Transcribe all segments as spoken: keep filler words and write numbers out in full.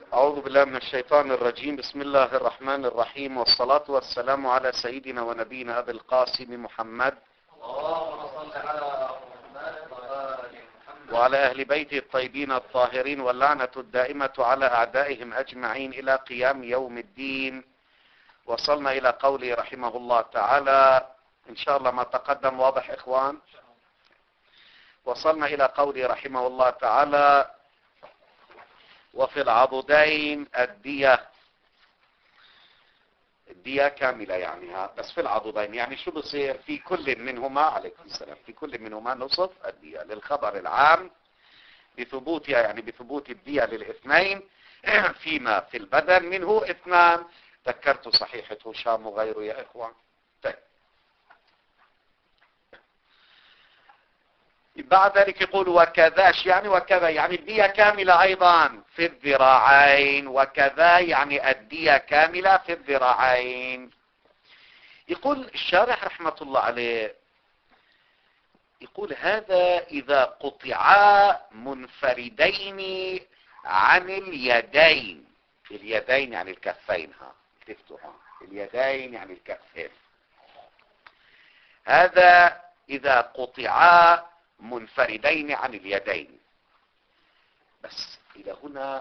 أعوذ بالله من الشيطان الرجيم. بسم الله الرحمن الرحيم، والصلاة والسلام على سيدنا ونبينا أبي القاسم محمد وعلى أهل بيته الطيبين الطاهرين، واللعنة الدائمة على أعدائهم أجمعين إلى قيام يوم الدين. وصلنا إلى قوله رحمه الله تعالى، إن شاء الله ما تقدم واضح إخوان. وصلنا إلى قوله رحمه الله تعالى: وفي العضدين الدية. الدية كاملة يعني ها، بس في العضدين يعني شو بصير؟ في كل منهما عليكم السلام في كل منهما نصف الدية للخبر العام بثبوتها، يعني بثبوت الدية للاثنين فيما في البدن منه اثنان. ذكرت صحيحة هشام وغيره يا إخوان. طيب، بعد ذلك يقول وكذاش يعني وكذا يعني الدية كاملة أيضا في الذراعين، وكذا يعني الدية كاملة في الذراعين. يقول الشارح رحمة الله عليه، يقول هذا إذا قطعا منفردين عن اليدين. اليدين يعني الكفين، ها تفتحوا اليدين يعني الكفين. هذا إذا قطعا منفردين عن اليدين. بس إلى هنا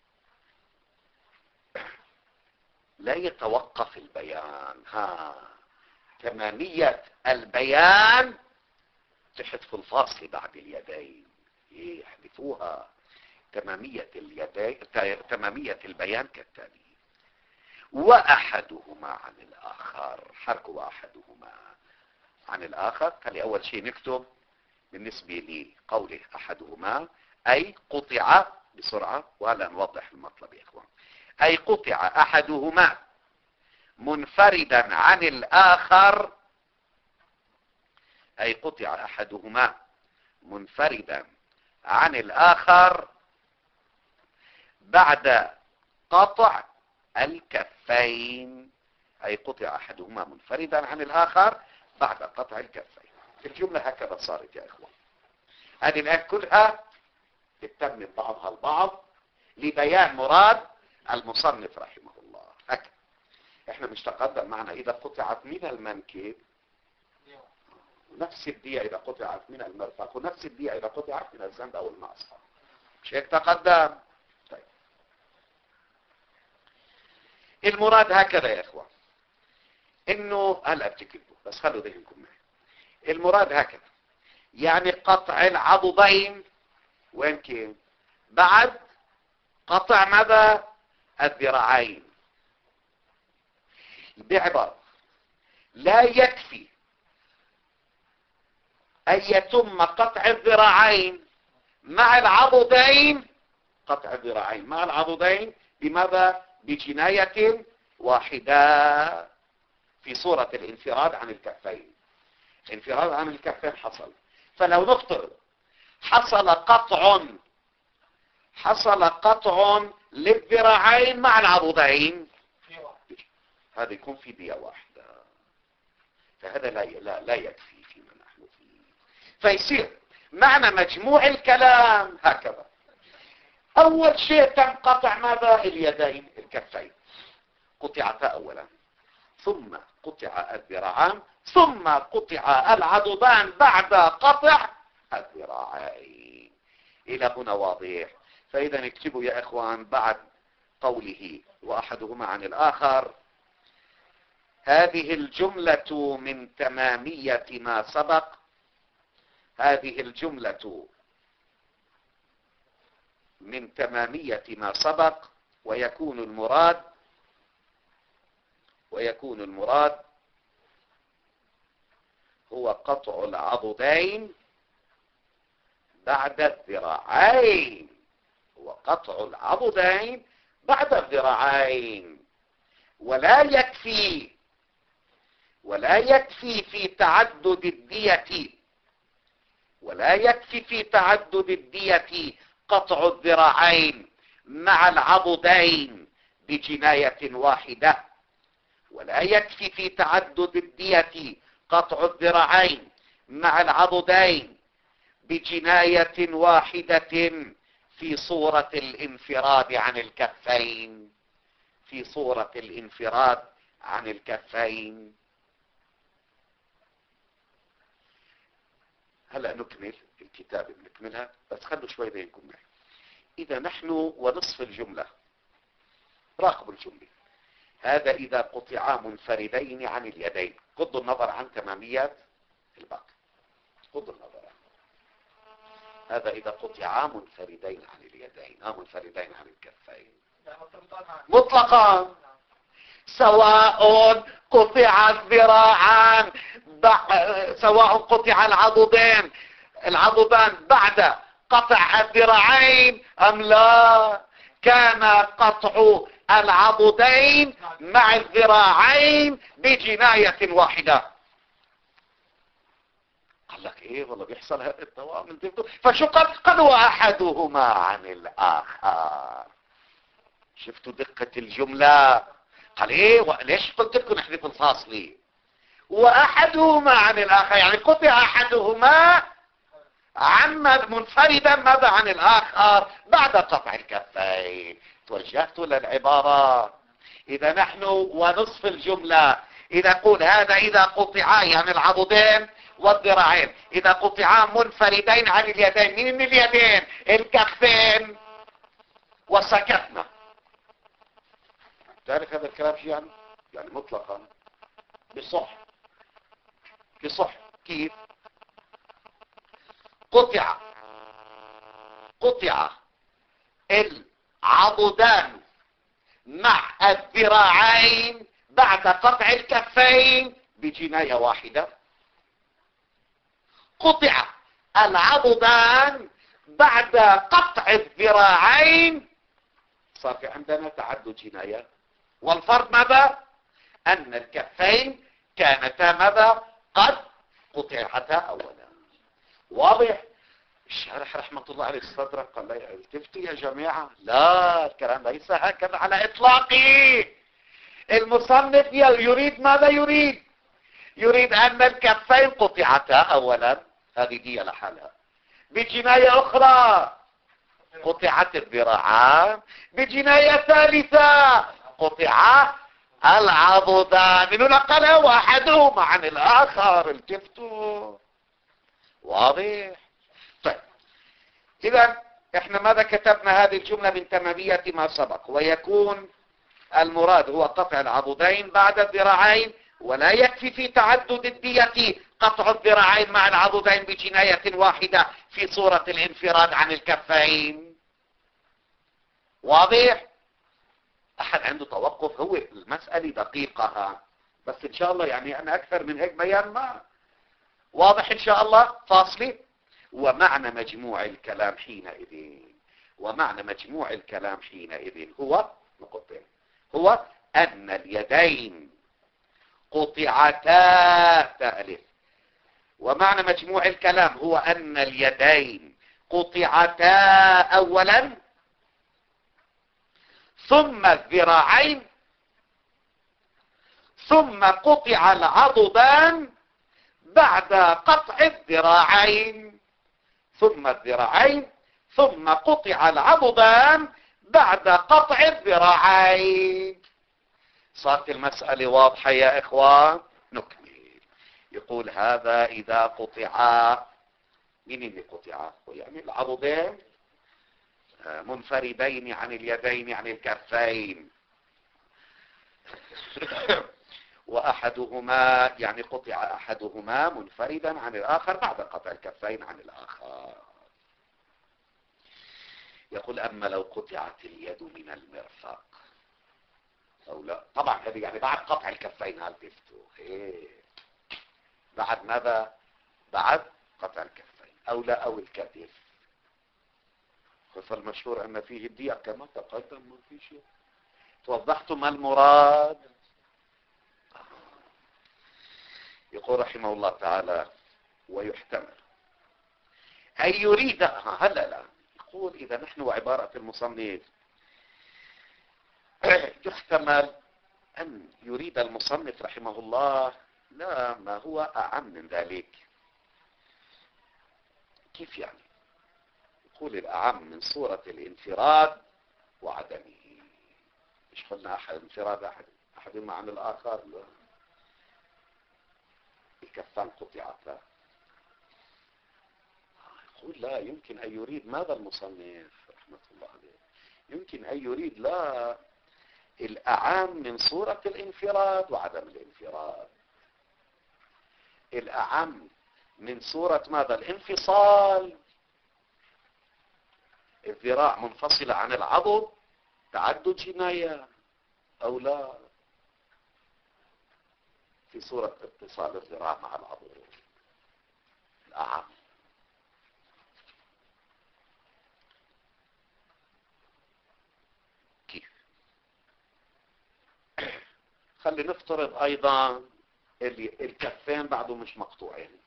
لا يتوقف البيان، ها تمامية البيان تحذف الفاصل بعد اليدين، يحذفوها. تمامية اليدين تمامية البيان كالتالي: وأحدهما عن الآخر. حرك وأحدهما عن الآخر. خلي أول شيء نكتب بالنسبة لقوله أحدهما أي قطع بسرعة، وهلا نوضح المطلب يا إخوان. أي قطع أحدهما منفردا عن الآخر. أي قطع أحدهما منفردا عن الآخر بعد قطع الكفين. أي قطع أحدهما منفردا عن الآخر بعد قطع الكفين. الجملة هكذا صارت يا إخوان. هذه الآية كلها تتم بعضها البعض لبيان مراد المصنف رحمه الله. هكذا احنا مش تقدم معنا إذا قطعت من المنكب نفس الدية إذا قطعت من المرفق، ونفس الدية إذا قطعت من الزند أو المعصر. مش هيك تقدم؟ طيب، المراد هكذا يا إخوان، إنه هلا بتكتبوا بس خلوا ذهنكم معي. المراد هكذا يعني قطع العضدين وين كيف؟ بعد قطع ماذا؟ الذراعين. بعبارة لا يكفي أن يتم قطع الذراعين مع العضدين، قطع الذراعين مع العضدين بماذا؟ بجناية واحدة في صورة الانفراد عن الكفين. انفراد عن الكفين حصل، فلو نفترض حصل قطع حصل قطع للذراعين مع العضدين، هذا يكون في دية واحدة. فهذا لا لا لا يكفي فيما نحن فيه. فيصير معنى مجموع الكلام هكذا: أول شيء تم قطع ماذا؟ اليدين الكفين قطعتا أولا، ثم قطع الذراعان، ثم قطع العضدان بعد قطع الذراعين. إلى هنا واضح؟ فإذا اكتبوا يا إخوان بعد قوله وأحدهما عن الآخر هذه الجملة من تمامية ما سبق. هذه الجملة من تمامية ما سبق، ويكون المراد ويكون المراد هو قطع العضدين بعد الذراعين. هو قطع العضدين بعد الذراعين. ولا يكفي ولا يكفي في تعدد الدية ولا يكفي في تعدد الدية قطع الذراعين مع العضدين بجناية واحدة. ولا يكفي في تعدد الدية قطع الذراعين مع العضدين بجناية واحدة في صورة الانفراد عن الكفين، في صورة الانفراد عن الكفين. هلأ نكمل الكتاب، بنكملها بس خلوا شوي بينكم معي. إذا نحن ونصف الجملة، راقبوا الجملة، هذا إذا قطعا منفردين عن اليدين، غضوا النظر عن تماميات الباقي، غضوا النظر. هذا إذا قطعا منفردين عن اليدين أو منفردين عن الكفين مطلقا، سواء قطع الذراعان سواء قطع العضدين العضدان بعد قطع الذراعين أم لا، كان قطع العضدين مع الذراعين بجناية واحدة. قال لك ايه والله بيحصل هذا التوامن، فشو قد قدوى احدهما عن الاخر. شفتوا دقة الجملة؟ قال ايه ليش قلت لكم نحذف الفاصلة؟ واحدهما عن الاخر، يعني قطع احدهما عن منفردا ماذا عن الاخر بعد قطع الكفين. توجهتوا للعبارة. اذا نحن ونصف الجملة، اذا قول هذا اذا قطعا يعني العضدين والذراعين، اذا قطعا منفردين عن اليدين، من اليدين؟ الكفين. وسكتنا. تعرف هذا الكلام شو يعني؟ يعني مطلقا بصح بصح كيف؟ قطع قطع العضدان مع الذراعين بعد قطع الكفين بجناية واحدة. قطع العضدان بعد قطع الذراعين، صار في عندنا تعدد جنايات. والفرق ماذا؟ أن الكفين كانتا ماذا؟ قد قطعتا أولا. واضح؟ الشارح رحمة الله عليه الصدر قال لا التفتوا يا جماعة، لا الكلام ليس هكذا على إطلاقه. المصنف يريد ماذا يريد؟ يريد أن الكفين قطعتا أولا، هذه دي لحالها. بجناية أخرى قطعت الذراعان، بجناية ثالثة قطع العضدان، من نقل واحدهما عن الآخر. التفتوا واضح؟ طيب إذا احنا ماذا كتبنا هذه الجملة من تمامية ما سبق؟ ويكون المراد هو قطع العضدين بعد الذراعين، ولا يكفي في تعدد الدية قطع الذراعين مع العضدين بجناية واحدة في صورة الانفراد عن الكفين. واضح؟ أحد عنده توقف؟ هو المسألة دقيقة، بس إن شاء الله يعني أنا أكثر من هيك بيان ما واضح إن شاء الله. فاصلة. ومعنى مجموع الكلام حينئذ ومعنى مجموع الكلام حينئذ هو نقطتين، هو أن اليدين قطعتا تألف. ومعنى مجموع الكلام هو أن اليدين قطعتا أولا، ثم الذراعين، ثم قطع العضدان بعد قطع الذراعين، ثم الذراعين، ثم قطع العضدان بعد قطع الذراعين. صارت المسألة واضحة يا إخوان؟ نكمل. يقول هذا إذا قطعا، مين اللي قطعا؟ يعني العضدين منفردين عن اليدين عن الكفين، وأحدهما يعني قطع أحدهما منفردا عن الآخر بعد قطع الكفين عن الآخر. يقول أما لو قطعت اليد من المرفق أو لا، طبعا هذه يعني بعد قطع الكفين. هل تفتوا إيه بعد ماذا؟ بعد قطع الكفين أو لا أو الكتف. فالمشهور أن فيه الدية كما تقدم، ما في شيء. توضحتم ما المراد؟ يقول رحمه الله تعالى ويحتمل أن يريد هلا لا يقول إذا نحن وعبارة المصنف يحتمل أن يريد المصنف رحمه الله لا ما هو أعم من ذلك. كيف يعني؟ قول الأعم من صورة الانفراد وعدمه. مش قلنا أحد انفراد أحد أحدهما عن الآخر؟ الكفان قطعتا. يقول لا، يمكن أن يريد ماذا المصنف رحمة الله عليه؟ يمكن أن يريد لا الأعم من صورة الانفراد وعدم الانفراد، الأعم من صورة ماذا؟ الانفصال، الذراع منفصلة عن العضد، تعدد جناية أو لا، في صورة اتصال الذراع مع العضد الأعم. كيف؟ خلي نفترض أيضا الكفين بعده مش مقطوعين.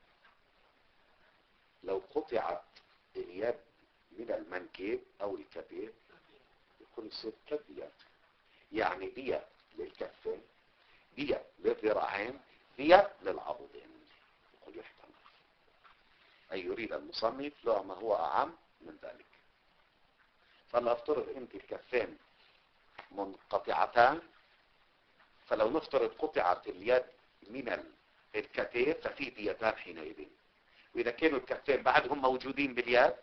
لو قطعت اليد من المنكب أو الكتف يكون يصير كالديات، يعني دية للكفين، دية للذراعين، دية للعضدين. يقول يحتمل أن يريد المصنف له ما هو أعم من ذلك. فلا افترض انت الكفين منقطعتان، فلو نفترض قطعت اليد من الكتف ففي ديتان حينئذ، وإذا كانوا الكفين بعدهم موجودين باليد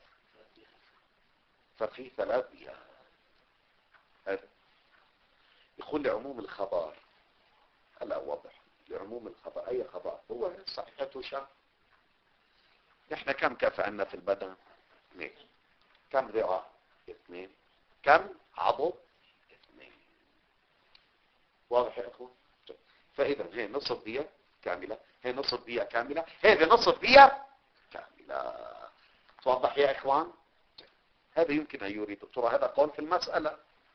ففي ثلاث ديات. يقول لعموم الخبر، هلا واضح لعموم الخبر. أي خبر هو صحيحته شر. نحن كم كف عندنا في البدن؟ اثنين. كم ذراع؟ اثنين. كم عضو؟ اثنين. واضح يا اخوان؟ فاذا هي نصف دية كاملة، هي نصف دية كاملة، هذه نصف دية كاملة. توضح يا اخوان؟ هذا يمكن ان يريد الدكتور، هذا قول في المسألة.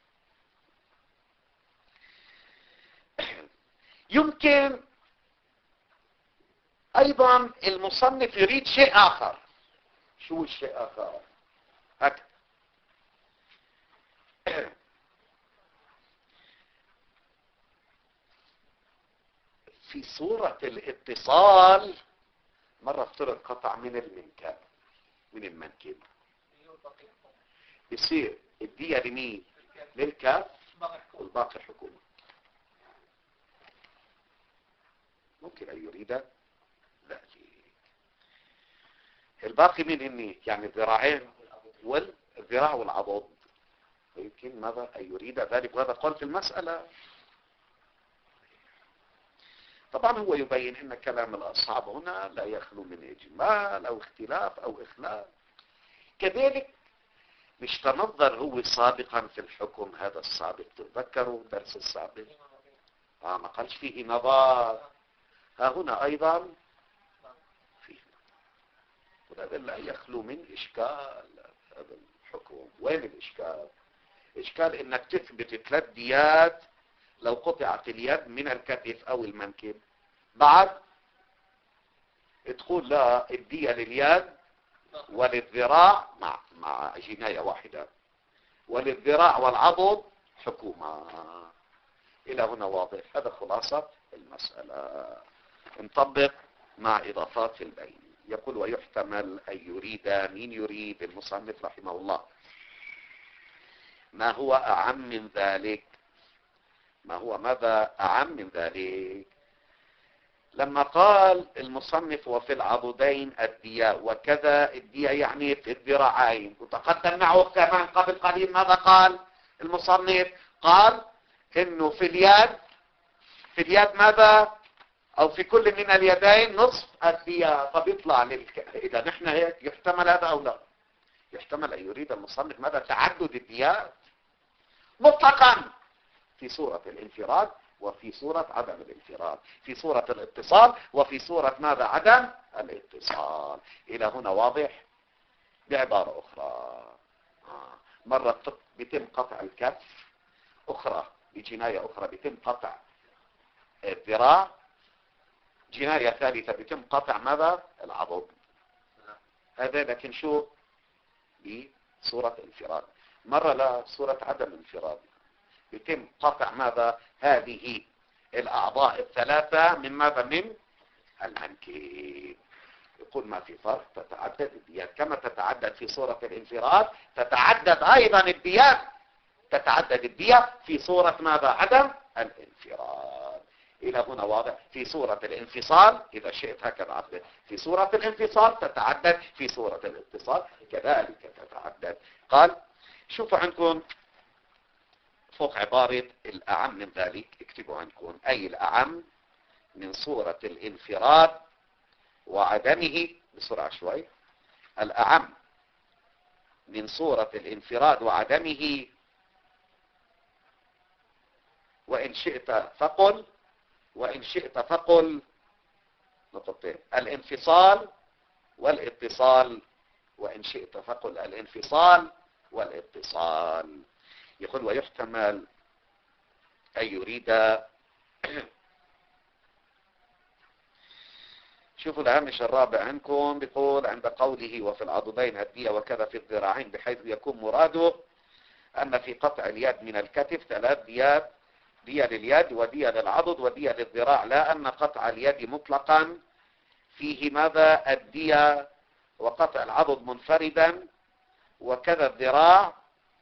يمكن ايضا المصنف يريد شيء اخر. شو الشيء اخر؟ هكذا في صورة الاتصال مرة افترض قطع من المنكب، من المنكب يصير الدية لمين؟ للكف والباقي حكومة. ممكن أن يريد ذلك. الباقي من إني يعني الذراعين والذراع والعضد، ويمكن ماذا أن يريد ذلك، وهذا قول في المسألة. طبعا هو يبين ان كلام الاصحاب هنا لا يخلو من اجمال او اختلاف او اخلاف. كذلك مش تنظر هو سابقا في الحكم هذا السابق، تذكروا الدرس السابق آه ما قالش فيه نظر، ها هنا ايضا فيه نظر. وهذا لا يخلو من اشكال. هذا الحكم وين الاشكال؟ اشكال انك تثبت ثلاث ديات لو قطعت اليد من الكتف او المنكب، بعد تقول لا الدية لليد وللذراع مع مع جناية واحدة، وللذراع والعضد حكومة. الى هنا واضح. هذا خلاصة المسألة. نطبق مع اضافات في البين. يقول ويحتمل ان يريد، مين يريد؟ المصنف رحمه الله. ما هو اعم من ذلك؟ ما هو ماذا أعم من ذلك؟ لما قال المصنف وفي العضدين الدية وكذا الدية يعني في الذراعين، وتقدم معه كمان قبل قليل ماذا قال المصنف؟ قال انه في اليد، في اليد ماذا؟ او في كل من اليدين نصف الدية. فبيطلع للك... اذا نحن هيك يحتمل هذا او لا؟ يحتمل ان يريد المصنف ماذا؟ تعدد الديات مطلقا في صورة الانفراد وفي صورة عدم الانفراد، في صورة الاتصال وفي صورة ماذا؟ عدم الاتصال. إلى هنا واضح؟ بعبارة أخرى، مرة بيتم قطع الكف، أخرى بجناية أخرى بيتم قطع الذراع، جناية ثالثة بيتم قطع ماذا؟ العضد. هذا لكن شو؟ بصورة انفراد. مرة لا، صورة عدم انفراد، يتم قطع ماذا؟ هذه الأعضاء الثلاثة من ماذا؟ من المنكب. يقول ما في فرق، تتعدد الديات كما تتعدد في صورة الانفراد، تتعدد أيضا الديات، تتعدد الدية في صورة ماذا؟ عدم الانفراد. إلى هنا واضح؟ في صورة الانفصال إذا شئت هكذا عدد، في صورة الانفصال تتعدد، في صورة الاتصال كذلك تتعدد. قال شوفوا عندكم فوق عبارة الأعم من ذلك، اكتبوا عندكم أي الأعم من صورة الانفراد وعدمه، بسرعة شوي، الأعم من صورة الانفراد وعدمه، وإن شئت فقل، وإن شئت فقل نقطتين، الانفصال والاتصال، وإن شئت فقل الانفصال والاتصال. يقول ويحتمل أن يريد شوفوا الهامش الرابع عندكم، بيقول عند قوله وفي العضدين الدية وكذا في الذراعين، بحيث يكون مراده أن في قطع اليد من الكتف ثلاث ديات، دية لليد ودية للعضد ودية للذراع، لا أن قطع اليد مطلقا فيه ماذا؟ الدية، وقطع العضد منفردا وكذا الذراع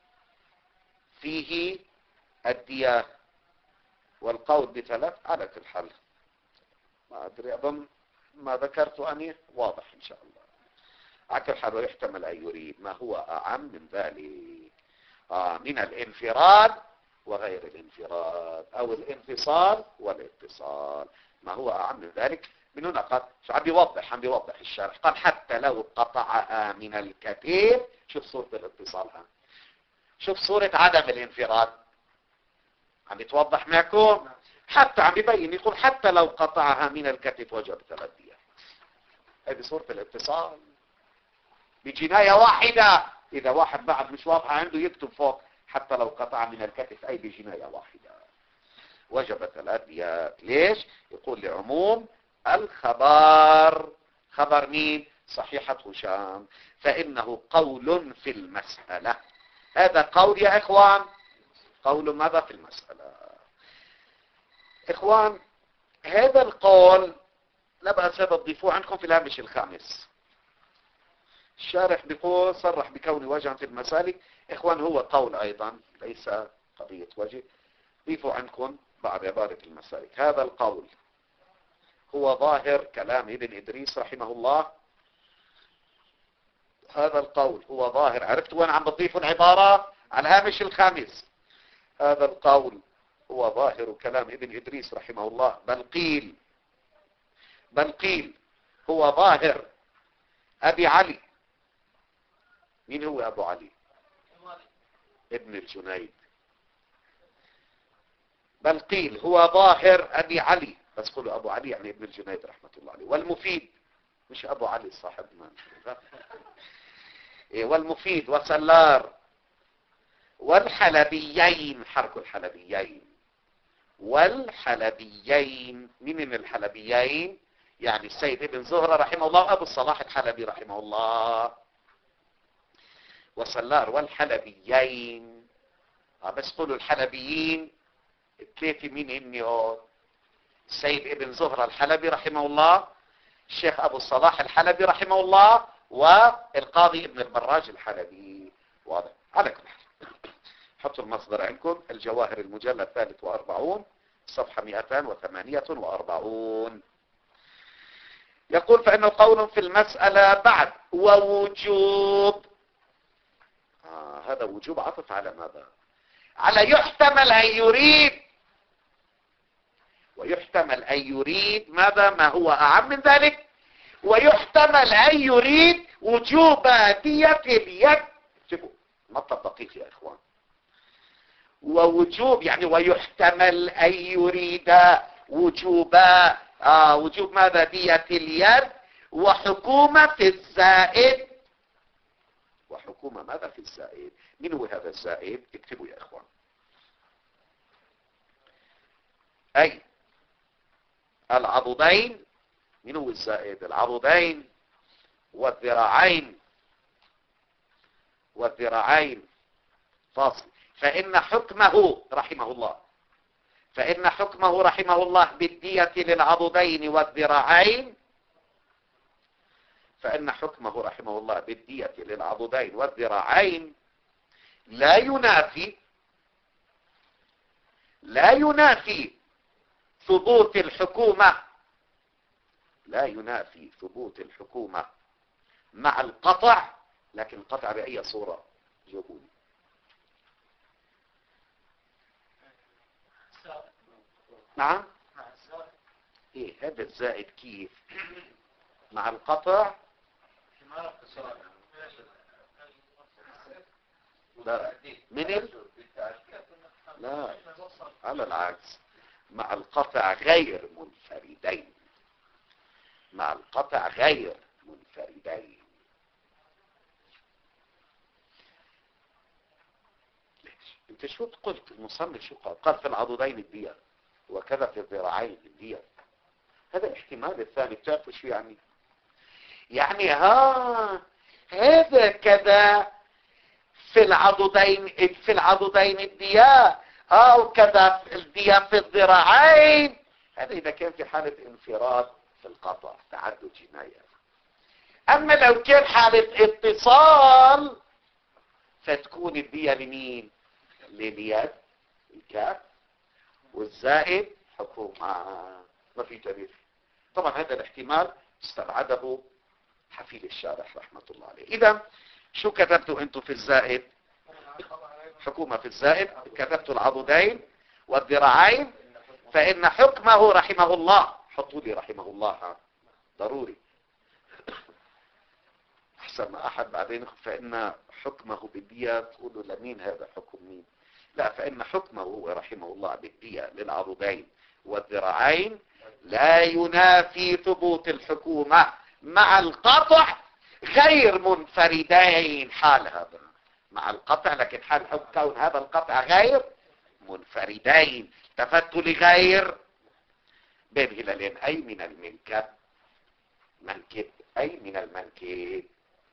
فيه الدية، والقول بثلاث على كل حال. ما أدري، أظن ما ذكرت أني واضح إن شاء الله. على كل حال ويحتمل أن يريد ما هو أعم من ذلك، آه من الانفراد وغير الانفراد، أو الانفصال والاتصال، ما هو أعم من ذلك. من هنا قال شو عم بيوضح، عم بيوضح الشارح، قال حتى لو قطعها من الكتف. شوف صورة الاتصال هان، شوف صورة عدم الانفراد، عم يتوضح معكم، حتى عم يبين، يقول حتى لو قطعها من الكتف وجب ثلاث ديات. هذه صورة الاتصال بجناية واحدة. إذا واحد بعد مش واضحة عنده يكتب فوق حتى لو قطع من الكتف، أي بجناية واحدة وجب ثلاث ديات. ليش؟ يقول لعموم الخبر. خبر مين؟ صحيحة هشام، فإنه قول في المسألة. هذا قول يا إخوان، قول ماذا في المسألة؟ إخوان هذا القول لا بأس تضيفوه عندكم في الهامش الخامس. الشارح بيقول صرح بكون وجها في المسالك. إخوان هو قول أيضا ليس قضية وجه، ضيفوا عندكم بعد عبارة المسالك. هذا القول هو ظاهر كلام ابن إدريس رحمه الله. هذا القول هو ظاهر، عرفت وين عم بضيفوا العبارة؟ على الهامش الخامس. هذا القول هو ظاهر كلام ابن إدريس رحمه الله، بل قيل بل قيل هو ظاهر أبي علي. مين هو أبو علي؟ ابن الجنيد. بل قيل هو ظاهر أبي علي، بس قولوا أبو علي يعني ابن الجنيد رحمة الله عليه. والمفيد مش أبو علي صاحبنا والمفيد وسلار والحلبيين، حرك الحلبيين والحلبيين. مين من الحلبيين؟ يعني السيد ابن زهرة رحمه الله وأبو الصلاح الحلبي رحمه الله. وسلار والحلبيين، بس قولوا الحلبيين ثلاثة. مين هن؟ السيد ابن زهرة الحلبي رحمه الله، الشيخ أبو الصلاح الحلبي رحمه الله، والقاضي ابن البراج الحلبي. واضح؟ على كل حال حطوا المصدر عندكم، الجواهر المجلد الثالث وأربعون صفحة مئتين وثمانية وأربعين. يقول فإنه قول في المسألة بعد ووجوب. آه هذا وجوب عطف على ماذا؟ على يحتمل أن يريد، ويحتمل أن يريد ماذا؟ ما هو أعم من ذلك. ويحتمل أن يريد وجوب دية اليد. شوفوا مطلب دقيق يا إخوان. ووجوب يعني ويحتمل أن يريد وجوب آه وجوب ماذا؟ دية اليد، وحكومة في الزائد. وحكومة ماذا في الزائد؟ من هو هذا الزائد؟ اكتبوا يا إخوان. أي العضدين. من هو الزائد؟ العضدين والذراعين. والذراعين فاصل. فإن حكمه رحمه الله فإن حكمه رحمه الله بالدية للعضدين والذراعين فإن حكمه رحمه الله بالدية للعضدين والذراعين لا ينافي لا ينافي ثبوت الحكومة لا ينافي ثبوت الحكومة مع القطع. لكن القطع بأي صورة؟ جاوبوني. نعم. ايه هذا الزائد كيف مع القطع؟ لا من ال... لا على العكس، مع القطع غير منفردين، مع القطع غير منفردين. ليش انت شو قلت؟ المصنف شو قال؟ قال في العضدين الدية وكذا في الذراعين الدية. هذا الاحتمال الثاني بتعرفوا شو يعني؟ يعني ها هذا كذا في العضدين في العضدين الدية او كذا الدية في الذراعين. هذا اذا كان في حالة انفراد في القطع تعدد جناية. اما لو كان حالة اتصال فتكون الدية لمين؟ لليد الكاف والزائد حكومة. ما في تاريخ. طبعا هذا الاحتمال استبعده حفيد الشارح رحمة الله عليه. اذا شو كتبتوا انتم في الزائد؟ حكومة في الزائد. كتبتوا العضدين والذراعين. فإن حكمه رحمه الله، حطوا لي رحمه الله ضروري احسن ما احد بعدين فإن حكمه بالدية تقولوا لمين هذا حكم مين؟ لا، فإن حكمه هو رحمه الله بالدية للعضدين والذراعين لا ينافي ثبوت الحكومة مع القطع غير منفردين. حال هذا مع القطع، لكن حال كون هذا القطع غير منفردين. التفتوا لغير بين هلالين أي من المنكب منكب أي من المنكب.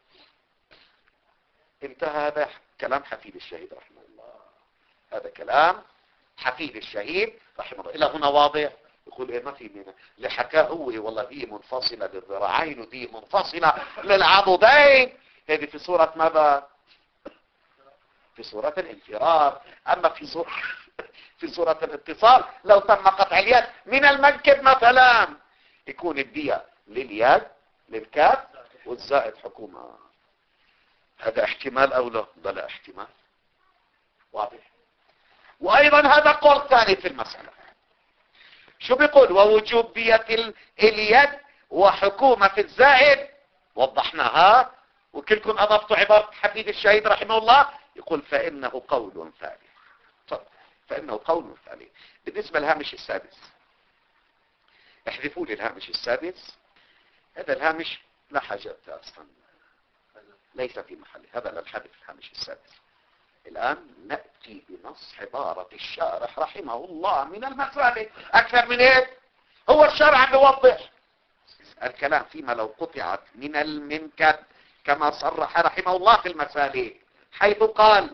انتهى. هذا كلام حفيد الشهيد رحمه الله. هذا كلام حفيد الشهيد رحمه الله. إلى هنا واضح؟ يقول ايه ما في منها اللي حكاه هو والله دي منفصلة للذراعين ودي منفصلة للعضدين. هذه في صورة ماذا؟ في صورة الانفراد. اما في صورة في صورة الاتصال لو تم قطع اليد من المنكب مثلا يكون الدية لليد للكاف والزائد حكومة. هذا احتمال او لا؟ ده لا احتمال واضح. وايضا هذا قول ثاني في المسألة. شو بيقول؟ ووجوب دية اليد وحكومة في الزائد وضحناها وكلكم اضفتوا عبارة حفيد الشهيد رحمه الله. يقول فإنه قول ثالث. طب فإنه قول ثالث. بالنسبة للهامش السادس احذفوا لي الهامش السادس. هذا الهامش لا حاجة اصلا ليس في محله. هذا للحذف الهامش السادس. الآن نأتي بنص عبارة الشارح رحمه الله من المسألة. أكثر من هيك هو الشارع بيوضح الكلام فيما لو قطعت من المنكب كما صرح رحمه الله في المسألة، حيث قال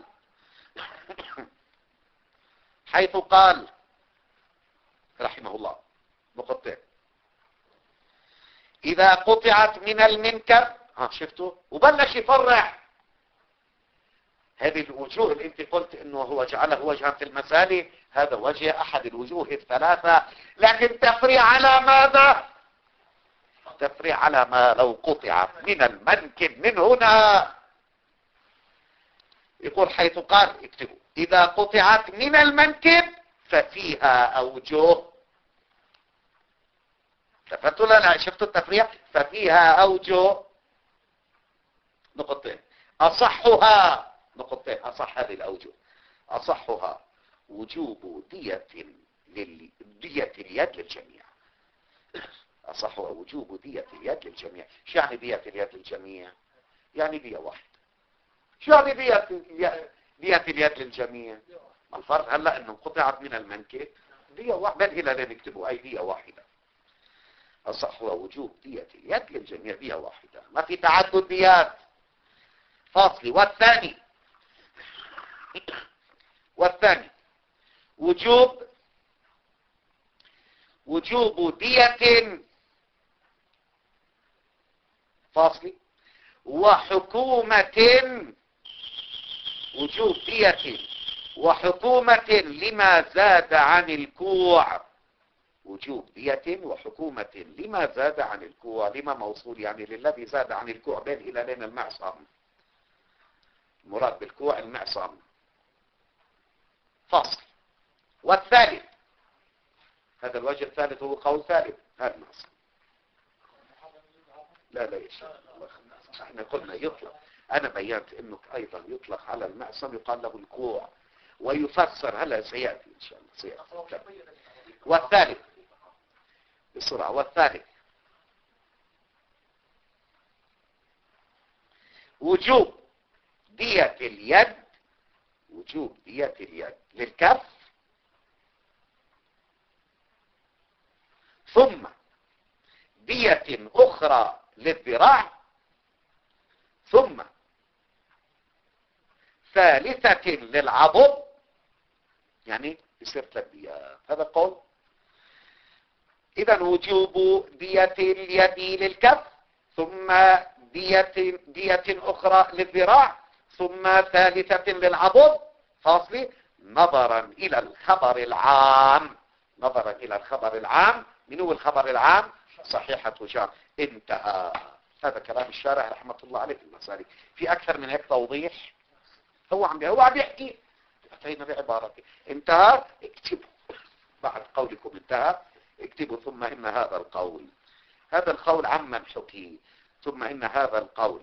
حيث قال رحمه الله نقطتين: إذا قطعت من المنكب. ها شفتوا؟ وبلش يفرع هذه الوجوه اللي انت قلت انه هو جعله وجها في المسألة. هذا وجه احد الوجوه الثلاثة، لكن تفريع على ماذا؟ تفريع على ما لو قطعت من المنكب. من هنا يقول حيث قال اكتبوا: إذا قطعت من المنكب ففيها أوجه. لفتوا لا شفتوا التفريع؟ ففيها أوجه نقطتين. أصحها نقطتين أصح هذه الأوجه. أصحها وجوب دية لل... دية اليد للجميع. أصحها وجوب دية اليد للجميع. شو يعني دية اليد للجميع؟ يعني دية واحدة. شو يعني دية دية اليد للجميع؟ ما الفرق هلا انه قطعت من المنكب دية واحدة. بل الى نكتبوا اي دية واحدة. أصحها وجوب دية اليد للجميع دية واحدة، ما في تعدد ديات فاصلي. والثاني والثاني وجوب وجوب دية فاصلي. وحكومة، وجوب دية وحكومة لما زاد عن الكوع. وجوب دية وحكومة لما زاد عن الكوع. لما موصول يعني للذي زاد عن الكوع بين هلالين المعصم. المراد بالكوع المعصم. فصل. والثالث، هذا الوجه الثالث هو قول ثالث هذا المعصم. لا لا يشاء الله. احنا قلنا يطلق، انا بينت انه ايضا يطلق على المعصم يقال له الكوع ويفسر. هلا سيأتي ان شاء الله سيأتي. والثالث بسرعة. والثالث وجوب دية اليد. وجوب دية اليد للكف، ثم دية اخرى للذراع، ثم ثالثة للعضد. يعني يصير ثلاث ديات. هذا القول. اذا وجوب دية اليد للكف، ثم دية, دية اخرى للذراع، ثم ثالثة للعضد. فاصلي. نظرا الى الخبر العام. نظرا الى الخبر العام. من هو الخبر العام؟ صحيحة جار. انتهى. هذا كلام الشارع رحمة الله عليه في المسالك. في اكثر من هيك توضيح؟ هو عم هو عم يحكي. اتينا بعبارته انتهى. اكتبوا بعد قولكم انتهى اكتبوا ثم ان هذا القول. هذا القول عمن حكي. ثم ان هذا القول.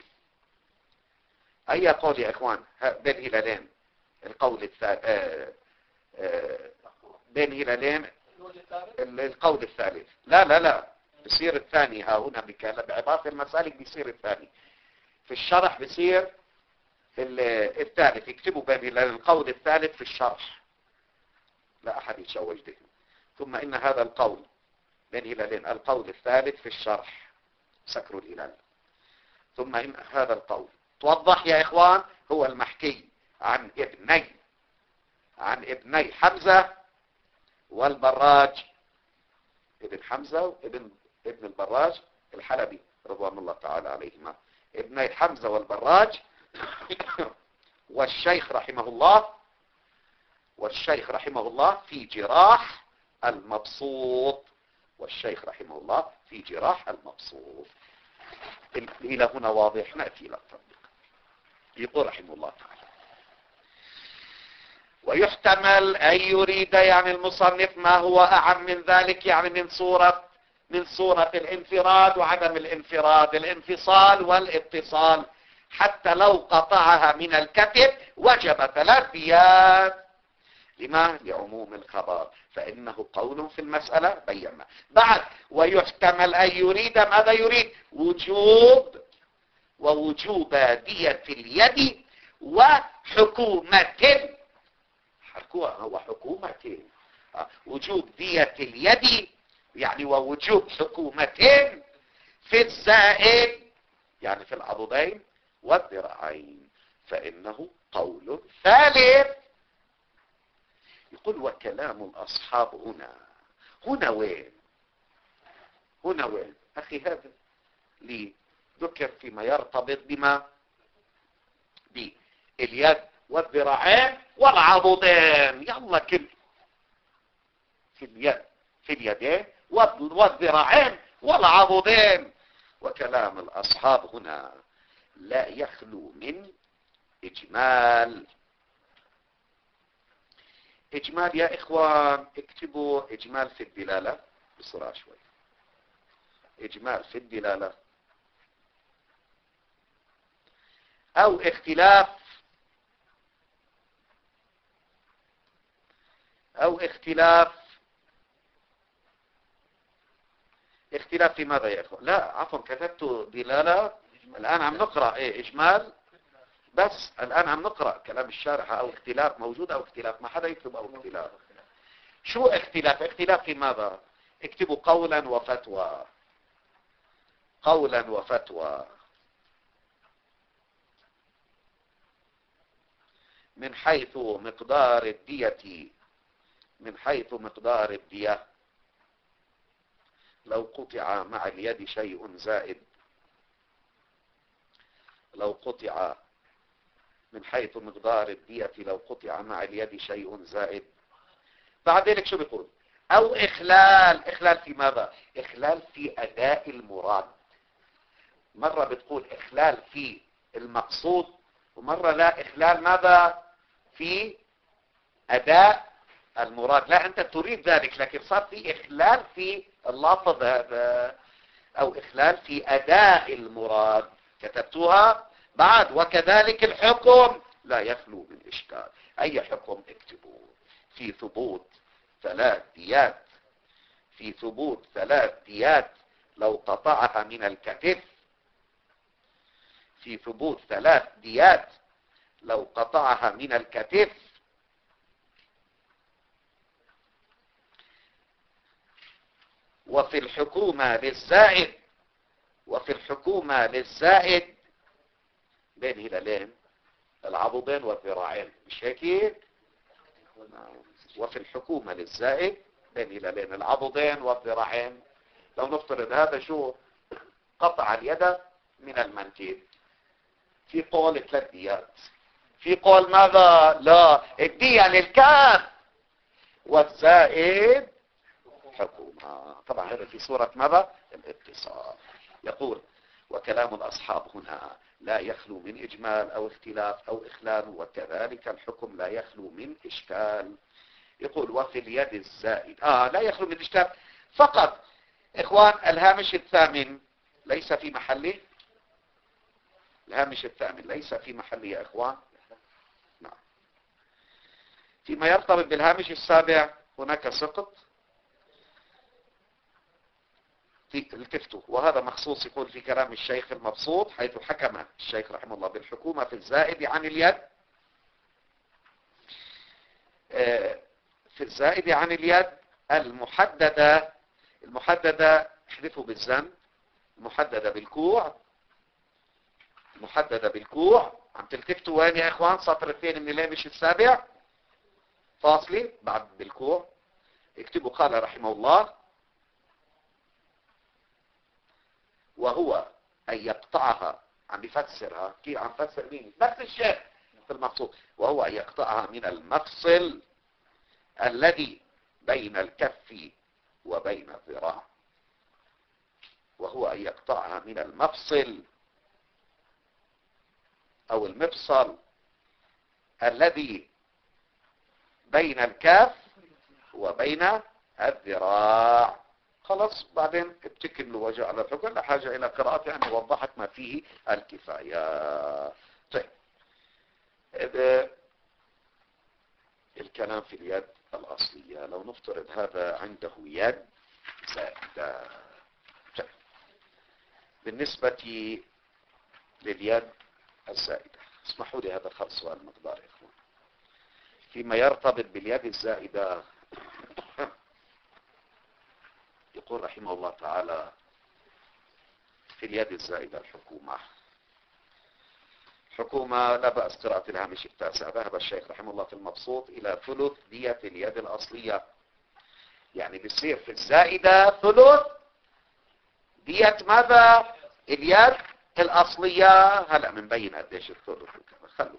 اي قول يا اخوان؟ بين هلالين القول الثالث. آه آه بين هلالين القول الثالث. لا لا لا بصير الثاني. ها هنا بعبارة المسالك بيصير الثاني. في الشرح بيصير الثالث. يكتبوا بين القول الثالث في الشرح. لا احد يتشوج به. ثم ان هذا القول بين هلالين القول الثالث في الشرح. سكروا الهلال. ثم ان هذا القول توضح يا اخوان هو المحكي عن ابني عن ابني حمزة والبراج. ابن حمزة وابن ابن البراج الحلبي رضوان الله تعالى عليهما. ابني حمزة والبراج والشيخ رحمه الله والشيخ رحمه الله في جراح المبسوط. والشيخ رحمه الله في جراح المبسوط. إلى هنا واضح. نأتي إلى التطبيق. يقول رحمه الله تعالى: ويحتمل أن يريد يعني المصنف ما هو أعم من ذلك، يعني من صورة من صورة الانفراد وعدم الانفراد، الانفصال والاتصال، حتى لو قطعها من الكتب وجب ثلاث ديات. لما؟ لعموم الخبر، فإنه قول في المسألة بينا. بعد ويحتمل أن يريد ماذا يريد؟ وجوب ووجوب دية اليد وحكومة. وحكومة وجوب دية اليد يعني ووجوب حكومة في الزائد يعني في العضدين والذراعين، فإنه قول ثالث. يقول وكلام الأصحاب هنا. هنا وين؟ هنا وين؟ أخي هذا لي ذكر فيما يرتبط بما باليد والذراعين والعضدين. يلا كل في اليد في اليدين والذراعين والعضدين. وكلام الأصحاب هنا لا يخلو من إجمال. إجمال يا إخوان اكتبوا إجمال في الدلالة بسرعة شوي. إجمال في الدلالة أو اختلاف أو اختلاف اختلاف في ماذا يا إخوان؟ لا عفوا كتبت دلالة. الآن عم نقرأ إيه إجمال بس. الآن عم نقرأ كلام الشارح. أو اختلاف موجود أو اختلاف. ما حدا يكتب أو اختلاف. شو اختلاف؟ اختلاف في ماذا؟ اكتبوا قولا وفتوى. قولا وفتوى من حيث مقدار الدية من حيث مقدار الدية لو قطع مع اليد شيء زائد لو قطع من حيث مقدار الدية لو قطع مع اليد شيء زائد. بعد ذلك شو بيقول؟ او اخلال. اخلال في ماذا؟ اخلال في اداء المراد. مرة بتقول اخلال في المقصود، ومرة لا، اخلال ماذا؟ في اداء المراد. لا انت تريد ذلك، لكن صار في اخلال في اللفظ هذا، او اخلال في اداء المراد. كتبتوها بعد. وكذلك الحكم لا يخلو من اشكال. اي حكم اكتبوه. في ثبوت ثلاث ديات، في ثبوت ثلاث ديات لو قطعها من الكتف، في ثبوت ثلاث ديات لو قطعها من الكتف، وفي الحكومة للزائد، وفي الحكومة للزائد بين هلالين العضدين والذراعين، مش هيك؟ وفي الحكومة للزائد بين هلالين العضدين والذراعين. لو نفترض هذا شو؟ قطع اليد من المنكب. في قول ثلاث ديات، في قول ماذا؟ لا، الدية للكاف والزائد حكومة. طبعا هذا في صورة ماذا؟ الاتصال. يقول وكلام الأصحاب هنا لا يخلو من إجمال أو اختلاف أو إخلال، وكذلك الحكم لا يخلو من إشكال. يقول وفي اليد الزائد آه لا يخلو من إشكال فقط. إخوان الهامش الثامن ليس في محله. الهامش الثامن ليس في محله يا إخوان. نعم. فيما يرتبط بالهامش السابع هناك سقط. التفتوا، وهذا مخصوص يقول في كلام الشيخ المبسوط، حيث حكم الشيخ رحمه الله بالحكومة في الزائد عن اليد. في الزائد عن اليد المحددة، المحددة احذفوا بالزن، المحددة بالكوع، المحددة بالكوع. عم تلتفتوا وين يا اخوان؟ سطر اثنين من الهامش السابع فاصلي بعد بالكوع. اكتبوا قال رحمه الله وهو أن يقطعها. عم بيفسرها كيف؟ عم بيفسر مين؟ نفس الشيء في المقصود. وهو أن يقطعها من المفصل الذي بين الكف وبين الذراع. وهو أن يقطعها من المفصل أو المفصل الذي بين الكف وبين الذراع. خلاص بعدين ابتكن له وجه على الحكم، لا حاجة إلى قراءة أن وضحت ما فيه الكفاية. طيب الكلام في اليد الأصلية. لو نفترض هذا عنده يد زائدة. طيب بالنسبة لليد الزائدة، اسمحوا لي هذا خلص سؤال مقدار يا إخوان. فيما يرتبط باليد الزائدة يقول رحمه الله تعالى في اليد الزائدة الحكومة. حكومة لا بأس قراءة الهامش التاسع. ذهب الشيخ رحمه الله في المبسوط إلى ثلث دية اليد الأصلية. يعني بيصير في الزائدة ثلث دية ماذا؟ اليد الأصلية. هلأ منبين قديش الثلث خلوا،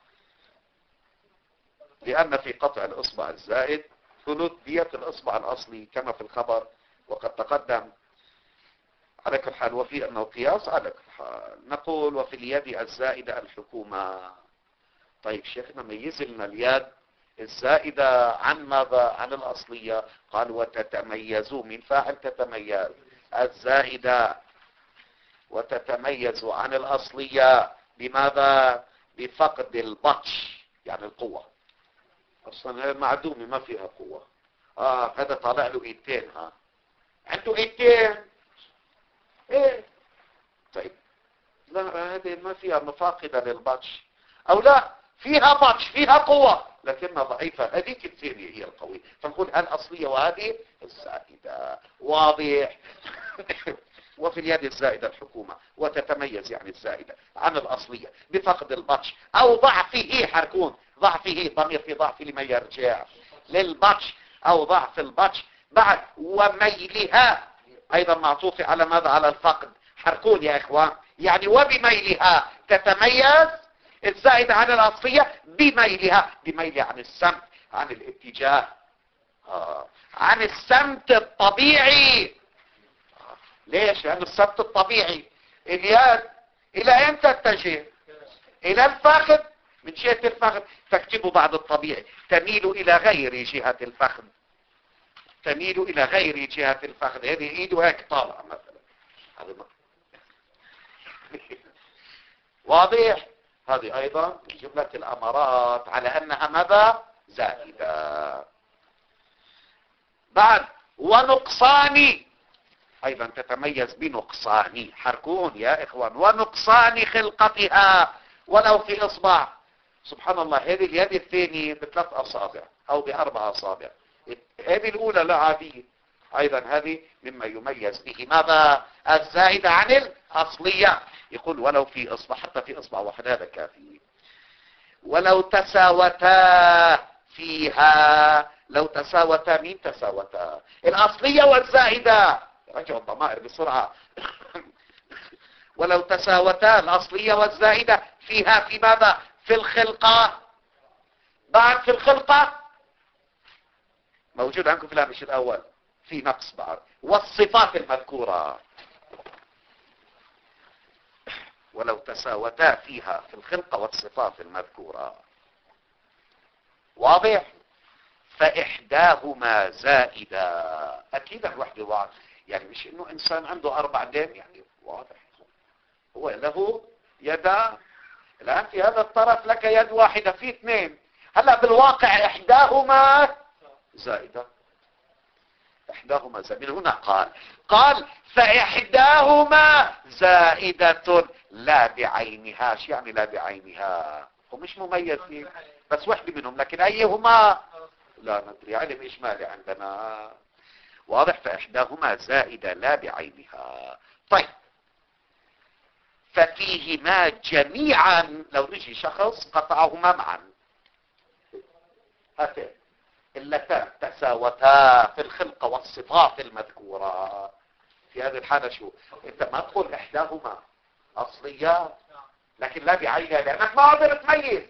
لأن في قطع الإصبع الزائد ثلث دية الإصبع الأصلي كما في الخبر وقد تقدم. على كل حال وفي أنه قياس على كل حال. نقول وفي اليد الزائدة الحكومة. طيب شيخنا ميز لنا اليد الزائدة عن ماذا؟ عن الأصلية. قال وتتميز. من فاعل تتميز؟ الزائدة. وتتميز عن الأصلية بماذا؟ بفقد البطش، يعني القوة. أصلا معدومة ما فيها قوة. آه هذا طالع له ايدتين. ها عنده ايدتين ايه؟ طيب لا هذه ما فيها مفاقدة للبطش، او لا فيها بطش فيها قوة لكنها ضعيفة. هذيك الثانية هي القوية. فنقول الأصلية وهذه الزائدة. واضح؟ وفي اليد الزائدة الحكومة. وتتميز يعني الزائدة عن الأصلية بفقد البطش أو ضعفه. حركون ضعفه ضمير في ضعف لما يرجع للبطش أو ضعف البطش. بعد وميلها أيضا معطوف على ماذا؟ على الفقد. حركون يا إخوان، يعني وبميلها تتميز الزائدة عن الأصلية بميلها، بميلها عن السمت، عن الاتجاه، آه. عن السمت الطبيعي. آه. ليش؟ لأن السمت الطبيعي اليد إلى أين تتجه؟ إلى الفخذ، من جهة الفخذ، تكتبوا بعد الطبيعي تميل إلى غير جهة الفخذ، تميل إلى غير جهة الفخذ. هذه إيده هيك طالعة مثلا، هذا واضح؟ هذه أيضا من جملة الأمارات على أنها ماذا؟ زائدة. بعد ونقصان، أيضا تتميز بنقصان، حركون يا إخوان، ونقصان خلقتها ولو في إصبع. سبحان الله، هذه اليد الثانية بثلاث أصابع أو بأربع أصابع، هذه الأولى لا عادية. أيضا هذه مما يميز به ماذا؟ الزائدة عن الأصلية. يقول ولو في إصبع، حتى في إصبع واحد هذا كافي. ولو تساوتا فيها، لو تساوتا، مين تساوتا؟ الأصلية والزائدة. رجعوا الضمائر بسرعة. ولو تساوتا الأصلية والزائدة فيها، في ماذا؟ في الخلقة. بعد في الخلقة موجود عندكم في الهامش الأول في نقص بعد. والصفات المذكورة، ولو تساوتا فيها في الخلقة والصفات المذكورة. واضح؟ فإحداهما زائدة. أكيد الوحدة واحد، يعني مش إنه إنسان عنده أربع دين، يعني واضح هو له يدان. الآن في هذا الطرف لك يد واحدة، في اثنين. هلا بالواقع إحداهما زائدة، إحداهما زائدة. من هنا قال قال فإحداهما زائدة لا بعينها. شو يعني لا بعينها؟ هو مش مميز فيه، بس واحدة منهم، لكن أيهما لا ندري، علم إجمالي عندنا. واضح؟ فإحداهما زائدة لا بعينها. طيب، ففيهما جميعا، لو نجي شخص قطعهما معا، هاتين اللتان تساوتا في الخلقة والصفات المذكورة، في هذه الحالة شو؟ انت ما تقول احداهما اصلية لكن لا بعينها، لانك ما قادر تميز.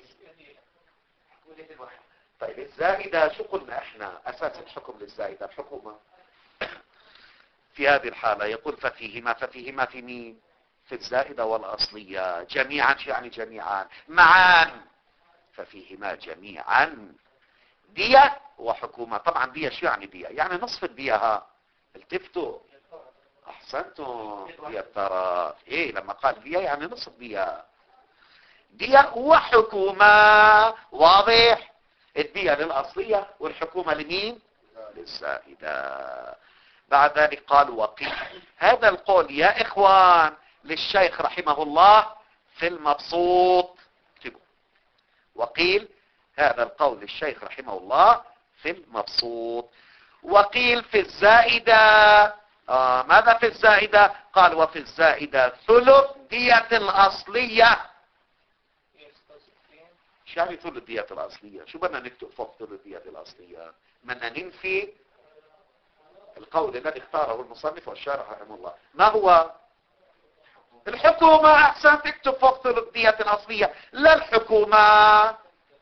طيب الزائدة شو قلنا احنا؟ اساس الحكم للزائدة الحكومة. في هذه الحالة يقول ففيهما، ففيهما في مين؟ في الزائدة والأصلية. جميعا شو يعني جميعا؟ معا. ففيهما جميعا دية وحكومة. طبعا دية شو يعني دية؟ يعني نصف الدية. ها التفتوا، احسنتم. دية الطرف، ايه لما قال دية يعني نصف دية. دية وحكومة. واضح؟ الدية للأصلية والحكومة لمين؟ للزائدة. بعد ذلك قال وقيل. هذا القول يا إخوان للشيخ رحمه الله في المبسوط. اكتبوا وقيل. هذا القول للشيخ رحمه الله في المبسوط. وقيل في الزائدة. آه ماذا في الزائدة؟ قال وفي الزائدة ثلث دية الأصلية. شو يعني ثلث دية الأصلية؟ شو بدنا نكتب فوق ثلث دية الأصلية؟ بدنا ننفي القول الذي اختاره المصنف والشارح رحمه الله. ما هو؟ الحكومة. احسن، تكتب فوق ثلث دية الأصلية، لا الحكومة.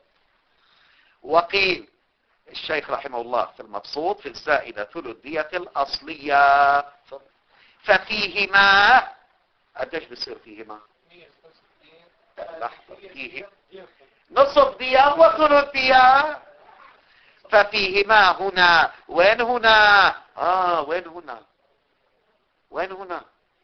وقيل الشيخ رحمه الله في المبسوط في الزائدة ثلث دية الأصلية. ففيهما قديش بصير فيهما؟ لحظة، فيه نصف دية وثلث دية. ففيهما هنا، وين هنا؟ آه وين هنا؟ وين هنا؟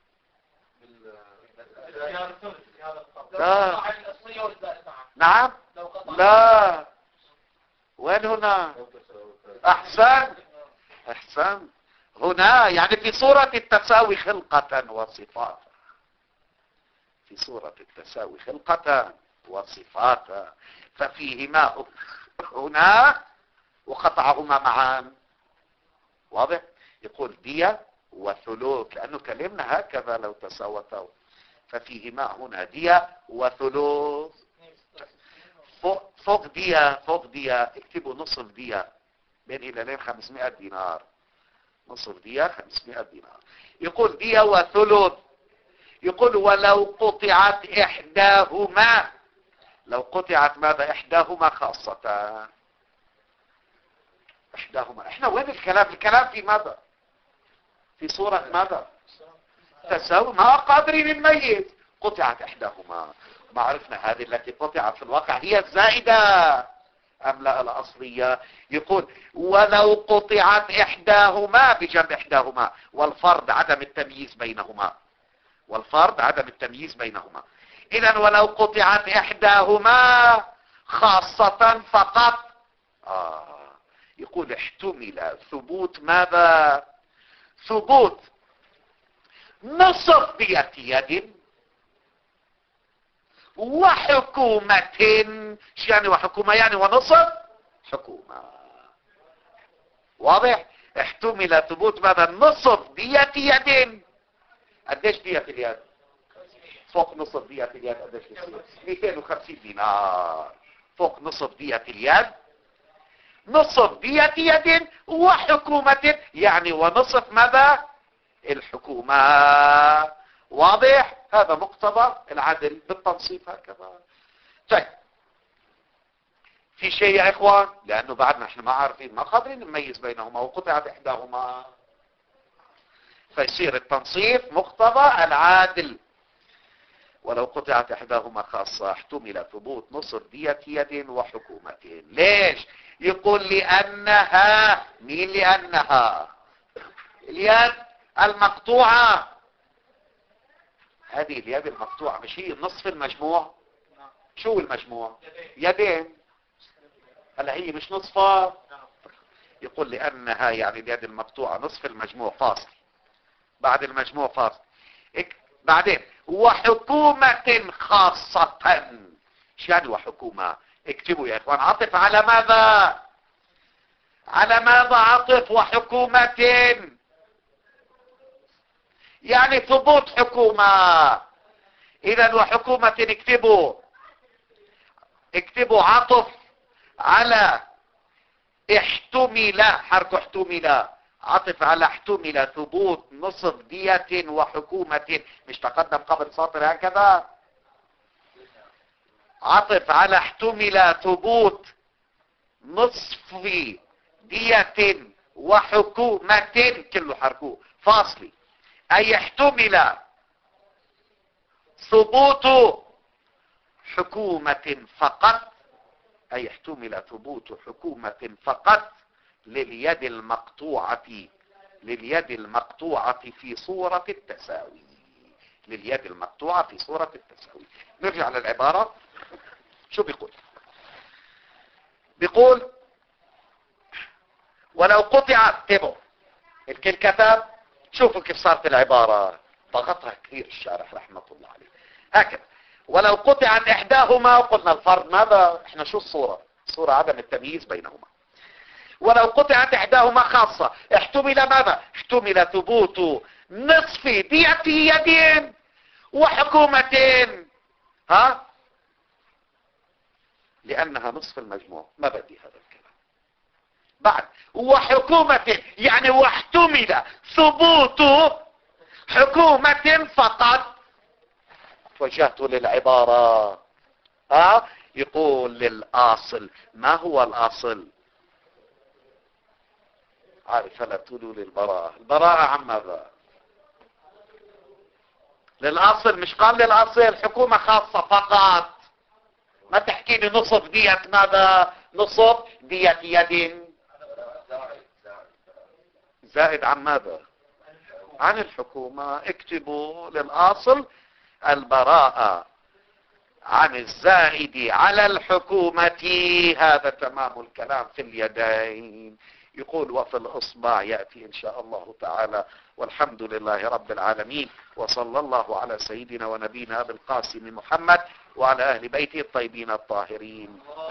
لا. نعم. لا. وين هنا؟ احسن احسن. هنا يعني في صورة التساوي خلقة وصفاتا. في صورة التساوي خلقة وصفاتا. ففيهما هنا وقطعهما معا. واضح؟ يقول دية وثلث، لأنه كلمنا هكذا لو تساوتا. ففيهما هنا دية وثلث. فوق, فوق دية فوق دية اكتبوا نصف دية، بين هلالين خمسمائة دينار. نصف دية خمسمائة دينار. يقول دية وثلث. يقول ولو قطعت إحداهما. لو قطعت ماذا؟ إحداهما خاصة. إحداهما. إحنا وين الكلام؟ الكلام في ماذا؟ في صورة ماذا؟ تساوي. ما قادرين نميز. قطعت إحداهما. ما عرفنا هذه التي قطعت في الواقع هي الزائدة أم لا الأصلية. يقول ولو قطعت إحداهما بجنب إحداهما، والفرد عدم التمييز بينهما. والفرد عدم التمييز بينهما. إذن ولو قطعت إحداهما خاصة فقط. آه. يقول احتمل ثبوت ماذا؟ ثبوت نصف دية يد وحكومة. شو يعني وحكومة؟ يعني ونصف حكومة. واضح؟ احتمل ثبوت ماذا؟ نصف دية يد. قديش دية اليد؟ فوق نصف دية اليد قديش بصير؟ مئتين وخمسين دينار. فوق نصف دية اليد. نصف دية يد وحكومة، يعني ونصف ماذا؟ الحكومة. واضح؟ هذا مقتضى العدل بالتنصيف هكذا. طيب في شيء يا اخوان؟ لانه بعدنا احنا ما عارفين، ما قادرين نميز بينهما، وقطعت احداهما، فيصير التنصيف مقتضى العادل. ولو قطعت احداهما خاصة احتمل ثبوت نصف دية يد وحكومة. ليش؟ يقول لانها، مين لانها؟ اليد المقطوعة. هذه اليد المقطوعة مش هي نصف المجموع؟ شو المجموع؟ يدين. هلا هي مش نصفها؟ يقول لانها يعني اليد المقطوعة نصف المجموع فاصل، بعد المجموع فاصل. بعدين وحكومة خاصة. شو يعني وحكومة؟ اكتبوا يا اخوان. عطف على ماذا؟ على ماذا عطف؟ وحكومة يعني ثبوت حكومة. اذا وحكومة اكتبوا اكتبوا عطف على احتمل، حرك احتمل، عطف على احتمل ثبوت نصف دية وحكومة. مش تقدم قبل سطر هكذا؟ عطف على احتمل ثبوت نصف دية وحكومة، كله حركوه فاصلي. اي احتمل ثبوت حكومة فقط، اي احتمل ثبوت حكومة فقط لليد المقطوعة، لليد المقطوعة في صورة التساوي، لليد المقطوعة في صورة التساوي. نرجع للعبارة. شو بيقول؟ بيقول ولو قطع، تبعوا الكل كتب. شوفوا كيف صارت العبارة، ضغطها كثير الشارح رحمة الله عليه. هكذا ولو قطعت احداهما، وقلنا الفرد ماذا؟ احنا شو الصورة؟ صورة عدم التمييز بينهما. ولو قطعت احداهما خاصة احتمل ماذا؟ احتمل ثبوت نصف دية يدين وحكومتين. ها؟ لانها نصف المجموع. ما بدي هذا الكلام. بعد وحكومة يعني واحتمل ثبوت حكومة فقط. توجهت للعبارة. ها؟ يقول للأصل. ما هو الأصل؟ عارف هلا تقولوا للبراءة. البراءة عن ماذا؟ للأصل. مش قال للأصل حكومة خاصة فقط. ما تحكي لي نصف دية ماذا؟ نصف دية يد زائد عن ماذا؟ عن الحكومة. اكتبوا للأصل البراءة عن الزائد على الحكومة. هذا تمام الكلام في اليدين. يقول وفي الإصبع يأتي إن شاء الله تعالى. والحمد لله رب العالمين، وصلى الله على سيدنا ونبينا أبي القاسم محمد وعلى أهل بيته الطيبين الطاهرين.